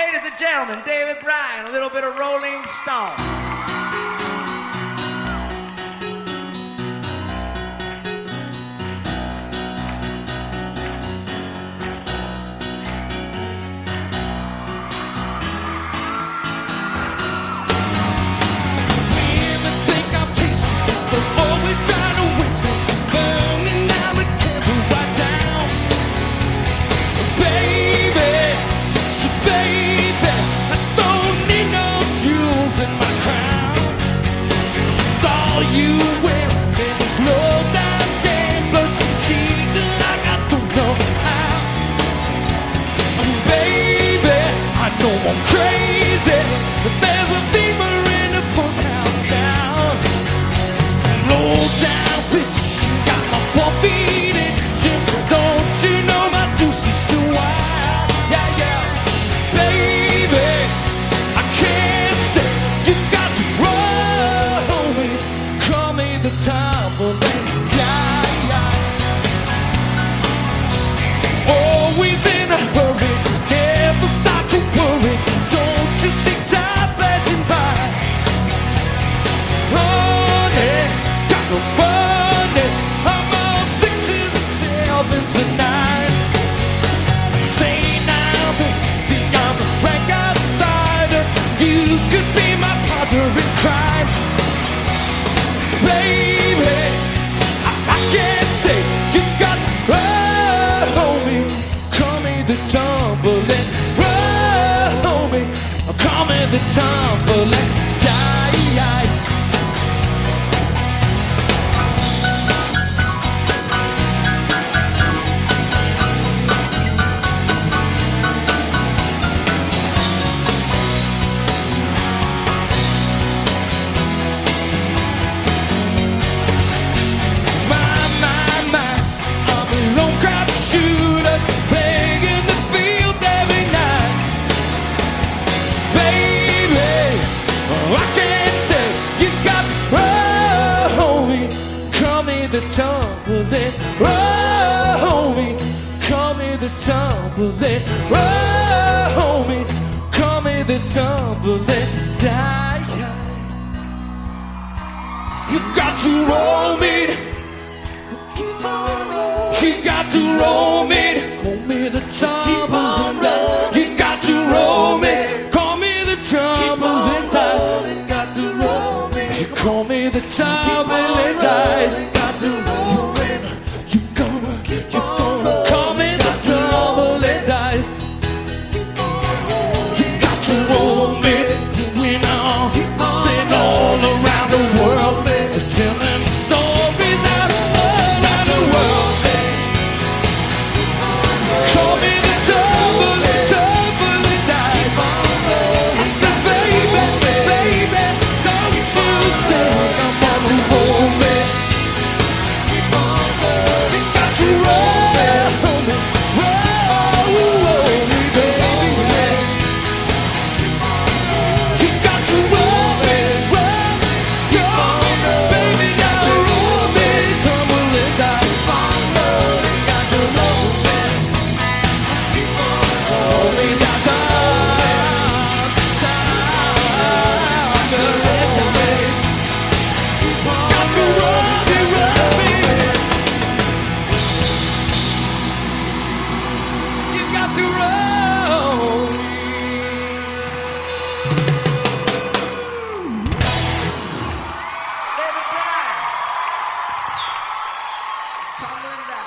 Ladies and gentlemen, David Bryan, a little bit of Rolling Stone. I'm crazy, but there's a fever in the funhouse now. Low down bitch, got my 4 feet in gym. Don't you know my deuce is still wild? Yeah, yeah. Baby, I can't stay. You got to roll me. Call me the time for that die. Always in a hurry, never stop to worry. Don't you see time flashing by? Running, got no money. I'm all 6s and 7s tonight. Say now, baby, I'm a rank outsider. You could be my partner in crime. Baby, I can't stay. You got hold me, call me the tumbling. Call me the tumbling die. My, I'm a lone crowd shooter, playing in the field every night. Baby, I can't stay. You got roll me, call me the tumbling. Roll me, call me the tumbling. Roll me, call me the tumbling. Die. You got to roll me. You got to roll me. Call me the tumbling. You got to roll me. Call me the tumbling dice. Got to roll me. You call me the tumbling dice. Got to roll me. You gonna call me the tumbling dice. You got to roll me. You know, sitting all around the world, telling stories out all around the world. Call me the tumbling dice. I said, baby, don't you stay. I'm on the roll me. You got to roll me, baby. You got to roll me, baby. Gotta roll me, tumbling dice. Got to roll me. Roll me that got to roll me. You got to roll me. David Bryan, tumbling down.